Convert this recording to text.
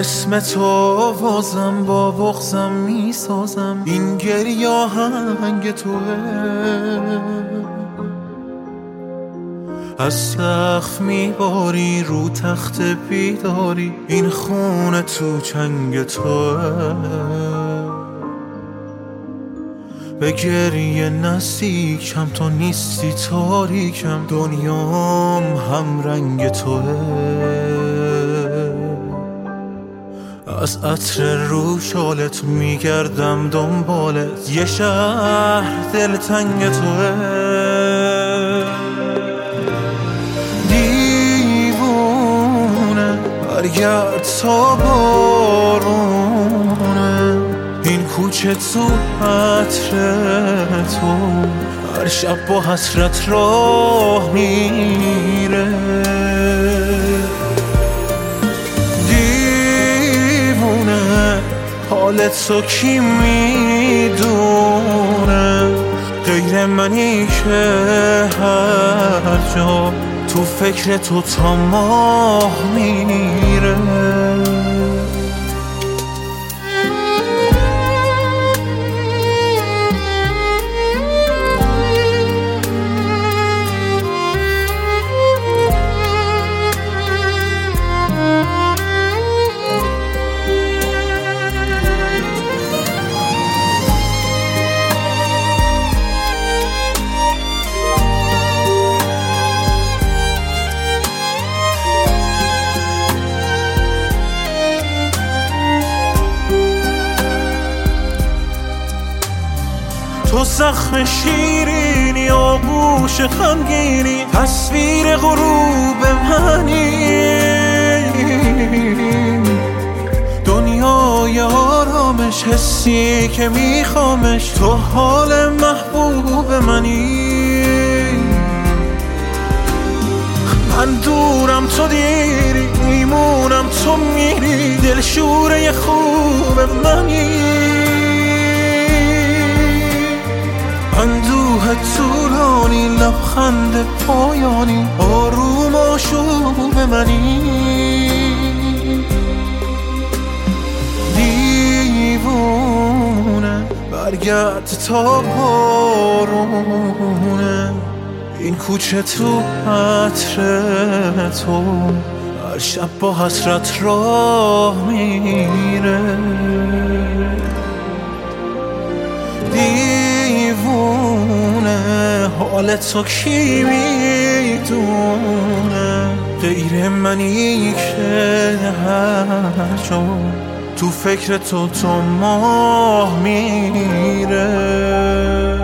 اسم تو آوازم با بغضم میسازم، این گریه آهنگ توه. از سقف میباری رو تخت بیداری، این خونه تو چنگ توه. به گریه نزدیکم تو نیستی تاریکم، دنیام هم رنگ توه. از عطر رو شالت میگردم دنبالت، یه شهر دلتنگ توه. دیوونه برگرد تا بارونه، این کوچه تو عطر تو هر شب با حسرت راه میره. حالت تو کی میدونه، غیر منی که هر جا تو فکر تو تا ماه میره. تو زخم شیرینی آغوش غمگینی، تصویر غروب منی. دنیای آرامش حسی که میخوامش، تو حال محبوب منی. من دورم تو دیری، میمونم تو میری، دلشوره خوب منی. اندوه طولانی لبخند پایانی، آروم آشوب منی. دیوونه برگرد تا بارونه، این کوچه تو عطر تو هر شب با حسرت راه میره. دیوونه حالت تو کی میدونه، غیر منی که هر جا تو فکر تو ماه میره.